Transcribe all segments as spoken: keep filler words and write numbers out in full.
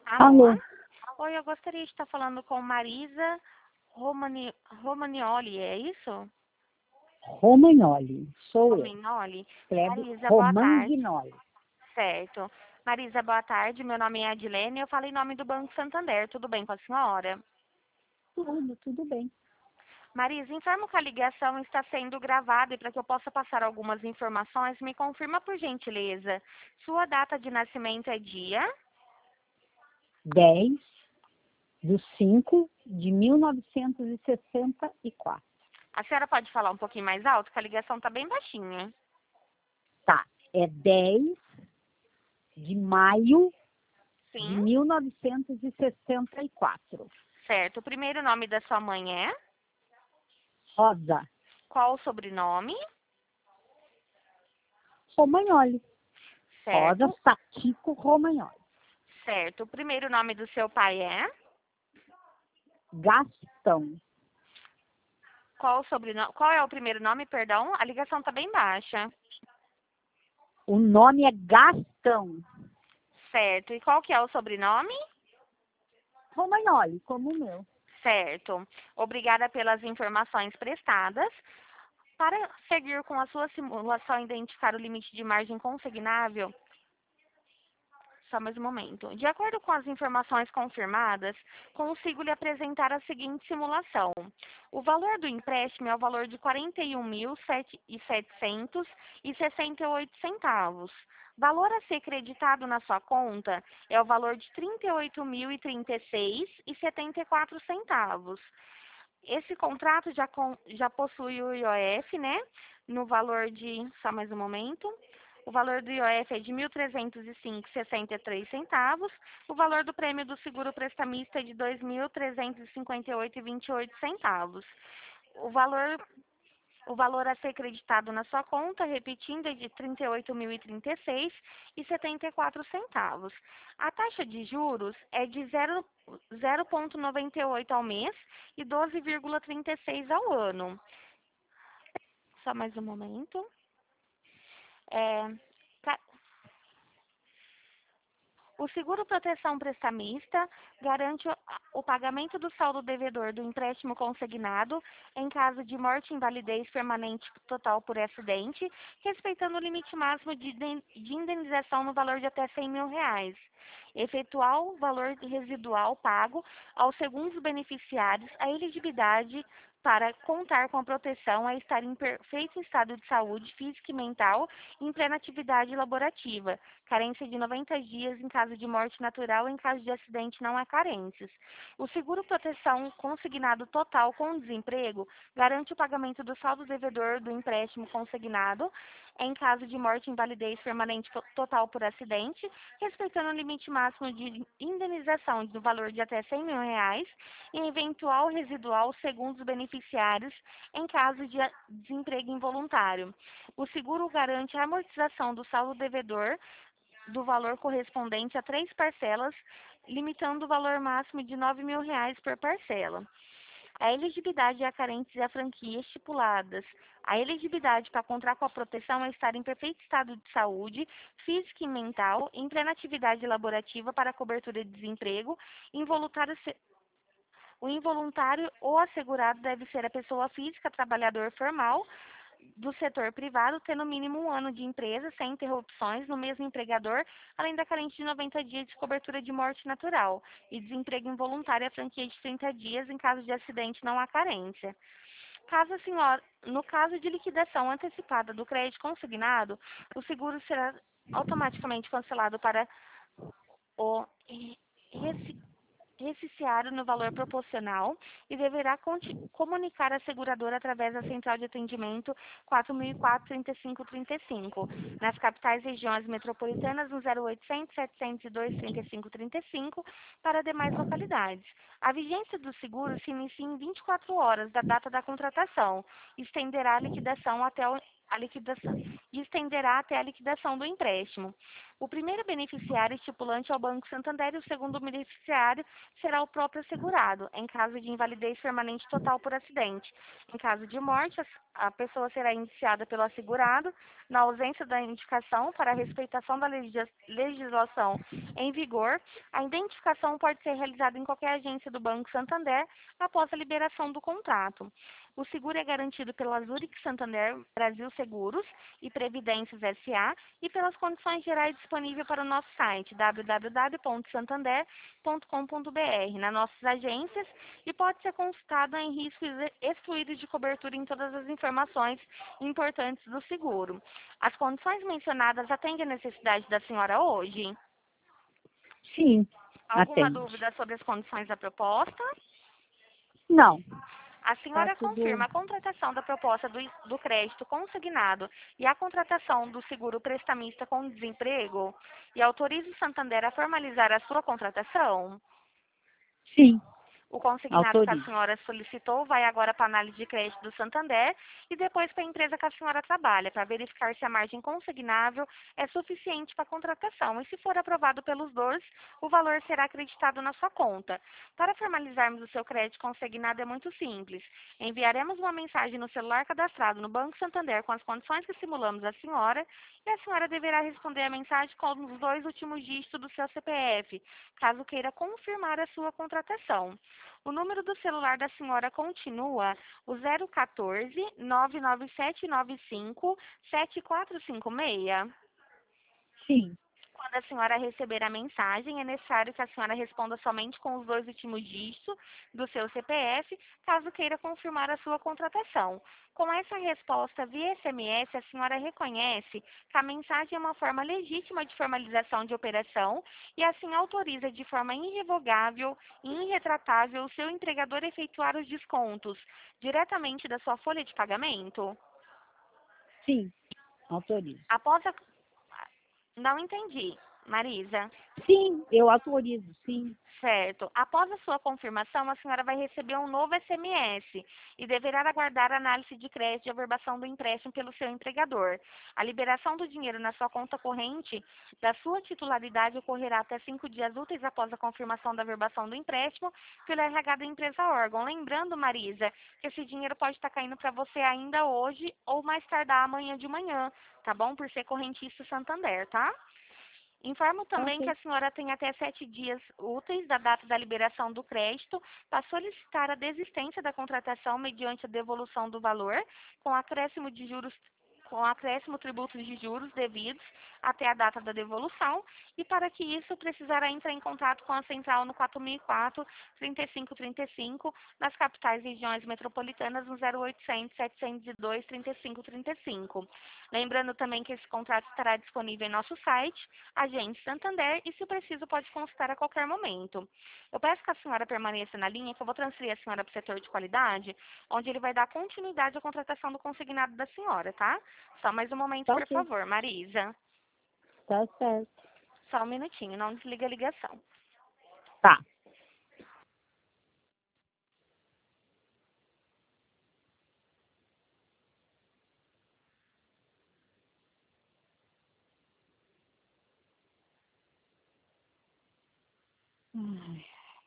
Alô? Alô? Oi, eu gostaria de estar falando com Marisa Romani, Romagnoli, é isso? Romagnoli, sou eu. Romagnoli? Escreve Marisa, boa tarde. Romagnoli. Certo. Marisa, boa tarde. Meu nome é Adilene e eu falo em nome do Banco Santander. Tudo bem com a senhora? Tudo, tudo bem. Marisa, informo que a ligação está sendo gravada e para que eu possa passar algumas informações, me confirma por gentileza. Sua data de nascimento é dia? dez de cinco de mil novecentos e sessenta e quatro. A senhora pode falar um pouquinho mais alto, que a ligação está bem baixinha. Tá, é dez de maio de Sim? mil novecentos e sessenta e quatro. Certo. O primeiro nome da sua mãe é? Rosa. Qual o sobrenome? Romagnoli. Rosa Certo. Saquico Romagnoli. Certo. O primeiro nome do seu pai é? Gastão. Qual o sobrenome? Qual é o primeiro nome, perdão? A ligação está bem baixa. O nome é Gastão. Certo. E qual que é o sobrenome? Romagnoli, como o meu. Certo. Obrigada pelas informações prestadas. Para seguir com a sua simulação e identificar o limite de margem consignável, só mais um momento. De acordo com as informações confirmadas, consigo lhe apresentar a seguinte simulação. O valor do empréstimo é o valor de quarenta e um mil setecentos e sessenta e oito centavos. Valor a ser creditado na sua conta é o valor de trinta e oito mil e trinta e seis reais e setenta e quatro centavos. Esse contrato já, com, já possui o I O F, né? No valor de, só mais um momento. O valor do I O F é de mil trezentos e cinco reais e sessenta e três centavos. O valor do prêmio do seguro prestamista é de dois mil trezentos e cinquenta e oito reais e vinte e oito centavos. O valor, o valor a ser creditado na sua conta, repetindo, é de trinta e oito mil e trinta e seis reais e setenta e quatro centavos. A taxa de juros é de zero vírgula noventa e oito ao mês e doze vírgula trinta e seis ao ano. Só mais um momento. É, O seguro proteção prestamista garante o o pagamento do saldo devedor do empréstimo consignado em caso de morte, invalidez permanente total por acidente, respeitando o limite máximo de iden- de indenização no valor de até cem mil reais. Efetuar o valor residual pago aos segundos beneficiários, a elegibilidade para contar com a proteção é estar em perfeito estado de saúde física e mental em plena atividade laborativa. Carência de noventa dias em caso de morte natural, em caso de acidente não há carências. O seguro proteção consignado total com desemprego garante o pagamento do saldo devedor do empréstimo consignado em caso de morte, invalidez permanente total por acidente, respeitando o limite máximo de indenização do valor de até cem mil reais e eventual residual segundo os beneficiários em caso de desemprego involuntário. O seguro garante a amortização do saldo devedor do valor correspondente a três parcelas, limitando o valor máximo de nove mil reais por parcela. A elegibilidade e a carência e a franquia estipuladas. A elegibilidade para contratar com a proteção é estar em perfeito estado de saúde, física e mental, em plena atividade laborativa para cobertura de desemprego, involuntário o involuntário ou assegurado deve ser a pessoa física, trabalhador formal, do setor privado, ter no mínimo um ano de empresa, sem interrupções, no mesmo empregador, além da carência de noventa dias de cobertura de morte natural e desemprego involuntário, a franquia de trinta dias, em caso de acidente não há carência. Caso a senhora, no caso de liquidação antecipada do crédito consignado, o seguro será automaticamente cancelado para o recipiário no valor proporcional e deverá comunicar a seguradora através da central de atendimento quatro mil e quatro, trinta e cinco trinta e cinco, nas capitais regiões metropolitanas no zero oitocentos, setecentos e dois, trinta e cinco trinta e cinco para demais localidades. A vigência do seguro se inicia em vinte e quatro horas da data da contratação e estenderá a liquidação até o, a liquidação e estenderá até a liquidação do empréstimo. O primeiro beneficiário estipulante é o Banco Santander e o segundo beneficiário será o próprio segurado, em caso de invalidez permanente total por acidente. Em caso de morte, a pessoa será indiciada pelo assegurado. Na ausência da indicação para a respeitação da legislação em vigor, a identificação pode ser realizada em qualquer agência do Banco Santander após a liberação do contrato. O seguro é garantido pela Zurich Santander Brasil Seguros e Previdências S A e pelas condições gerais disponíveis para o nosso site w w w ponto santander ponto com ponto b r, nas nossas agências, e pode ser consultado em riscos excluídos de cobertura em todas as informações importantes do seguro. As condições mencionadas atendem a necessidade da senhora hoje? Sim, Alguma atende. dúvida sobre as condições da proposta? Não, A tá senhora tudo... confirma a contratação da proposta do, do crédito consignado e a contratação do seguro prestamista com desemprego e autoriza o Santander a formalizar a sua contratação? Sim, O consignado que a autorizo. senhora solicitou vai agora para a análise de crédito do Santander e depois para a empresa que a senhora trabalha, para verificar se a margem consignável é suficiente para a contratação. E se for aprovado pelos dois, o valor será acreditado na sua conta. Para formalizarmos o seu crédito consignado é muito simples. Enviaremos uma mensagem no celular cadastrado no Banco Santander com as condições que simulamos à senhora e a senhora deverá responder a mensagem com os dois últimos dígitos do seu C P F, caso queira confirmar a sua contratação. O número do celular da senhora continua o zero um quatro, nove nove sete nove cinco, sete quatro cinco seis? Sim, Quando a senhora receber a mensagem, é necessário que a senhora responda somente com os dois últimos dígitos do seu C P F, caso queira confirmar a sua contratação. Com essa resposta via S M S, a senhora reconhece que a mensagem é uma forma legítima de formalização de operação e assim autoriza de forma irrevogável e irretratável o seu empregador a efetuar os descontos diretamente da sua folha de pagamento? sim, autorizo. Após a... Não entendi, Marisa. Sim, eu autorizo, sim. Certo. Após a sua confirmação, a senhora vai receber um novo S M S e deverá aguardar a análise de crédito de averbação do empréstimo pelo seu empregador. A liberação do dinheiro na sua conta corrente da sua titularidade ocorrerá até cinco dias úteis após a confirmação da averbação do empréstimo pelo R H da empresa órgão. Lembrando, Marisa, que esse dinheiro pode estar caindo para você ainda hoje ou mais tardar amanhã de manhã, tá bom? Por ser correntista Santander, tá? Informo também que Ok. a senhora tem até sete dias úteis da data da liberação do crédito para solicitar a desistência da contratação mediante a devolução do valor, com acréscimo de juros, com acréscimo tributos de juros devidos até a data da devolução, e para que isso precisará entrar em contato com a central no quatro mil e quatro, trinta e cinco trinta e cinco, nas capitais e regiões metropolitanas no zero oitocentos, setecentos e dois, trinta e cinco trinta e cinco. Lembrando também que esse contrato estará disponível em nosso site, Agente Santander, e se preciso pode consultar a qualquer momento. Eu peço que a senhora permaneça na linha, que eu vou transferir a senhora para o setor de qualidade, onde ele vai dar continuidade à contratação do consignado da senhora, tá? Só mais um momento, Tá por ok, favor, Marisa. tá certo. Só um minutinho, não desliga a ligação. Tá. Ai.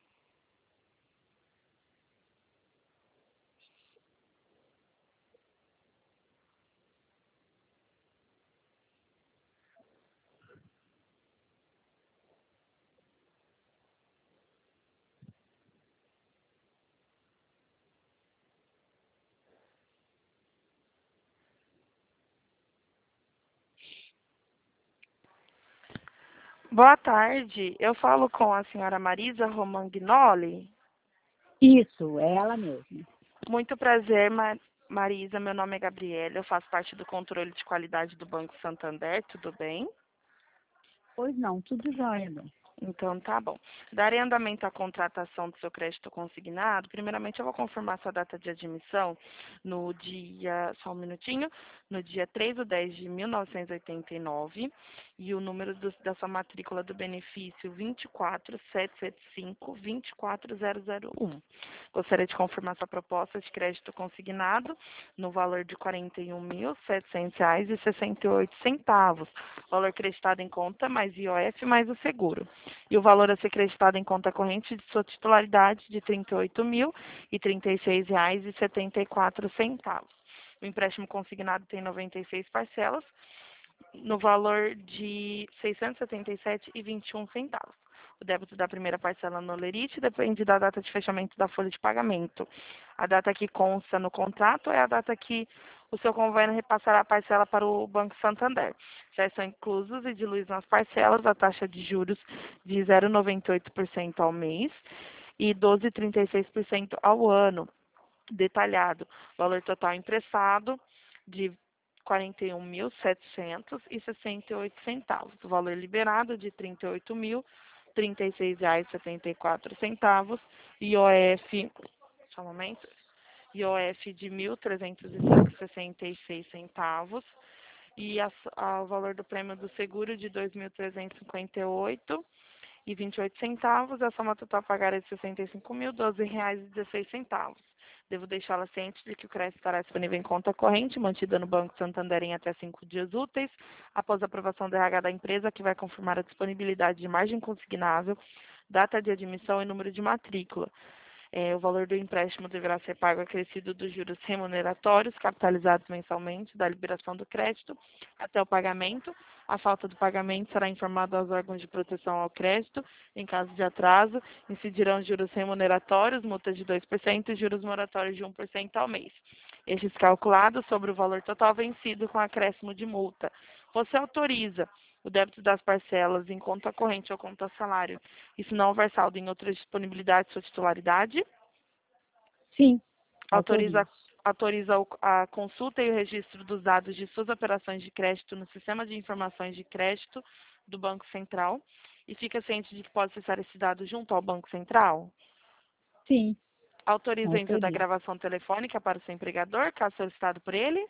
Boa tarde, eu falo com a senhora Marisa Romagnoli. Isso, é ela mesma. Muito prazer, Ma- Marisa, meu nome é Gabriela, eu faço parte do controle de qualidade do Banco Santander, tudo bem? Pois não, tudo jóia, não. Então tá bom. Darei andamento à contratação do seu crédito consignado. Primeiramente eu vou confirmar sua data de admissão no dia, só um minutinho, no dia três de dez de mil novecentos e oitenta e nove. e o número do, da sua matrícula do benefício vinte e quatro, setecentos e setenta e cinco, vinte e quatro mil um. Gostaria de confirmar sua proposta de crédito consignado no valor de quarenta e um mil, setecentos reais e sessenta e oito centavos. Valor creditado em conta mais I O F mais o seguro. E o valor a ser creditado em conta corrente de sua titularidade de trinta e oito mil e trinta e seis reais e setenta e quatro centavos. O empréstimo consignado tem noventa e seis parcelas, no valor de seiscentos e setenta e sete reais e vinte e um centavos. O débito da primeira parcela no Lerite depende da data de fechamento da folha de pagamento. A data que consta no contrato é a data que o seu convênio repassará a parcela para o Banco Santander. Já estão inclusos e diluídos nas parcelas a taxa de juros de zero vírgula noventa e oito por cento ao mês e doze vírgula trinta e seis por cento ao ano. Detalhado, valor total emprestado de quarenta e um mil, setecentos e sessenta e oito centavos. O valor liberado de trinta e oito mil, trinta e seis reais e setenta e quatro centavos. I O F, só um momento, I O F de mil trezentos e cinco reais e sessenta e seis centavos. E a, a, o valor do prêmio do seguro de dois mil trezentos e cinquenta e oito reais e vinte e oito centavos. A soma total a pagar é de sessenta e cinco mil, doze reais e dezesseis centavos. Devo deixá-la ciente de que o crédito estará disponível em conta corrente, mantida no Banco Santander em até cinco dias úteis, após a aprovação do R H da empresa, que vai confirmar a disponibilidade de margem consignável, data de admissão e número de matrícula. É, o valor do empréstimo deverá ser pago acrescido dos juros remuneratórios, capitalizados mensalmente, da liberação do crédito até o pagamento. A falta do pagamento será informada aos órgãos de proteção ao crédito. Em caso de atraso, incidirão juros remuneratórios, multa de dois por cento e juros moratórios de um por cento ao mês. Estes calculados sobre o valor total vencido com acréscimo de multa. Você autoriza o débito das parcelas em conta corrente ou conta salário, e se não houver saldo em outra disponibilidade de sua titularidade? Sim, Autoriza, autorizo. autoriza a consulta e o registro dos dados de suas operações de crédito no Sistema de Informações de Crédito do Banco Central e fica ciente de que pode acessar esse dado junto ao Banco Central? Sim, Autoriza o envio da autorizo. gravação telefônica para o seu empregador, caso solicitado por ele?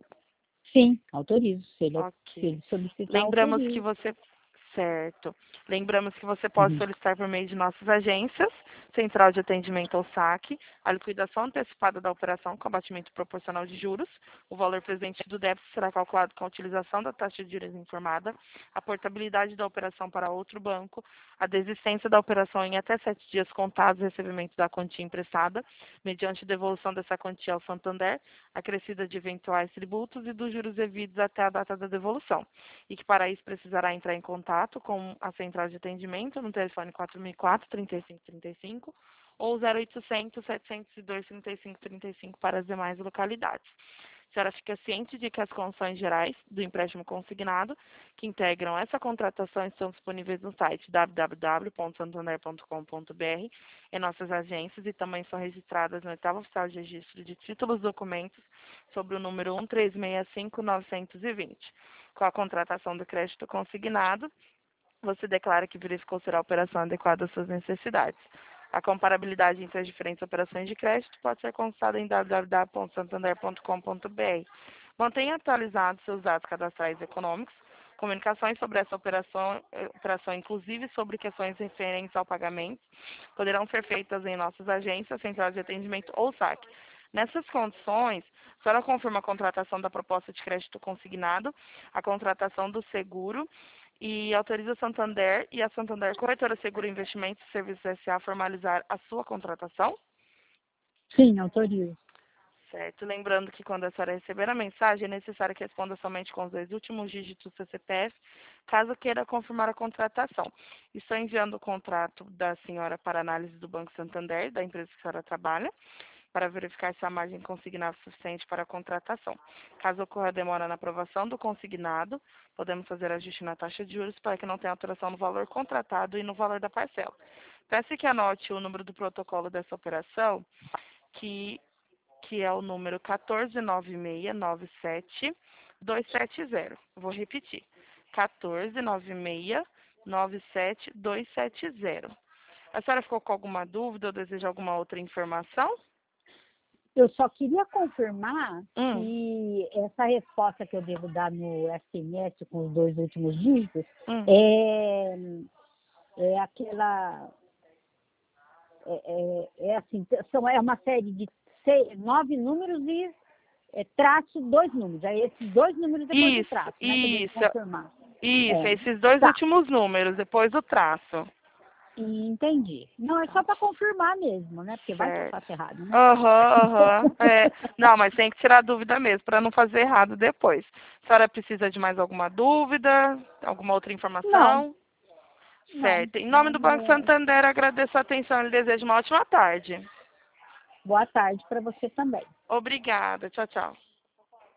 Sim, autorizo. Se ele, se Ok. ele solicitar, Lembramos que autorizo. você... Certo. Lembramos que você pode Uhum. solicitar por meio de nossas agências, Central de Atendimento ao saque, a liquidação antecipada da operação com abatimento proporcional de juros. O valor presente do débito será calculado com a utilização da taxa de juros informada, a portabilidade da operação para outro banco, a desistência da operação em até sete dias contados o recebimento da quantia emprestada, mediante devolução dessa quantia ao Santander, acrescida de eventuais tributos e dos juros devidos até a data da devolução. E que para isso precisará entrar em contato com a central de atendimento no telefone quatro mil e quatro, trinta e cinco trinta e cinco ou zero oitocentos, setecentos e dois, trinta e cinco trinta e cinco para as demais localidades. A senhora fica ciente de que as condições gerais do empréstimo consignado que integram essa contratação estão disponíveis no site w w w ponto santander ponto com ponto b r, em nossas agências, e também são registradas no oitavo oficial de registro de títulos e documentos sobre o número um três seis cinco nove dois zero. Com a contratação do crédito consignado, você declara que verificou ser a operação adequada às suas necessidades. A comparabilidade entre as diferentes operações de crédito pode ser consultada em w w w ponto santander ponto com ponto b r. Mantenha atualizados seus dados cadastrais e econômicos. Comunicações sobre essa operação, operação, inclusive sobre questões referentes ao pagamento, poderão ser feitas em nossas agências, central de atendimento ou saque. Nessas condições, a senhora confirma a contratação da proposta de crédito consignado, a contratação do seguro, e autoriza a Santander e a Santander Corretora Seguro Investimentos e Serviços S A a formalizar a sua contratação? Sim, autorizo. Certo. Lembrando que quando a senhora receber a mensagem, é necessário que responda somente com os dois últimos dígitos do seu C P F, caso queira confirmar a contratação. Estou enviando o contrato da senhora para análise do Banco Santander, da empresa que a senhora trabalha, para verificar se a margem consignada é suficiente para a contratação. Caso ocorra demora na aprovação do consignado, podemos fazer ajuste na taxa de juros para que não tenha alteração no valor contratado e no valor da parcela. Peço que anote o número do protocolo dessa operação, que, que é o número um quatro nove seis nove sete dois sete zero. Vou repetir. um quatro nove seis nove sete dois sete zero. A senhora ficou com alguma dúvida ou deseja alguma outra informação? Eu só queria confirmar Hum. que essa resposta que eu devo dar no S M S com os dois últimos dígitos Hum. é, é aquela... É, é, é assim, são, é uma série de seis, nove números e é, traço dois números. Aí esses dois números depois Isso, do traço, né? Que eu devo isso. confirmar. Isso, É, esses dois tá, últimos números, depois do traço. entendi. Não, é só para confirmar mesmo, né? Porque vai que eu Certo. faço errado, né? Aham, aham. É. Não, mas tem que tirar a dúvida mesmo, para não fazer errado depois. A senhora precisa de mais alguma dúvida? Alguma outra Não, informação? não, Certo. Em nome do Banco não. É, Santander, agradeço a atenção e desejo uma ótima tarde. boa tarde para você também. Obrigada. Tchau, tchau.